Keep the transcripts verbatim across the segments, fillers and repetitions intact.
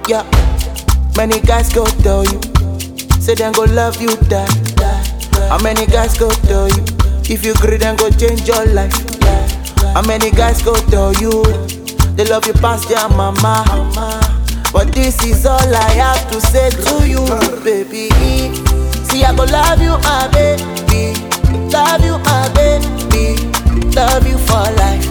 Yeah, many guys go tell you, say them go love you, die. How many guys go tell you, if you agree then go change your life. How many guys go tell you, they love you past their mama. But this is all I have to say to you, baby. See, I go love you, my baby. Love you, my baby. Love you for life.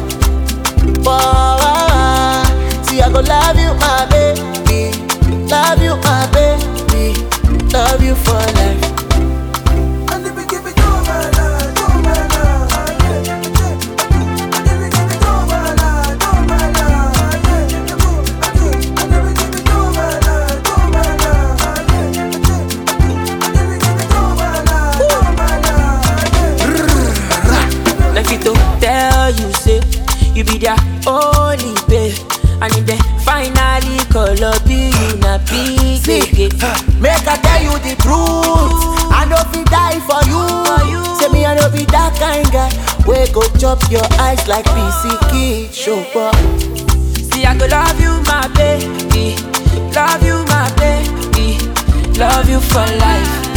Forever. See, I go love you, my baby. Love you, my baby. Love you for life. Tell you say you be their only babe, and if they finally call up you, you not big again. Make I tell you the truth, I know fi die for you. Say me I know be that kind guy, we go chop your eyes like P C Kid show up. See I go love you my baby, love you my baby, love you for life.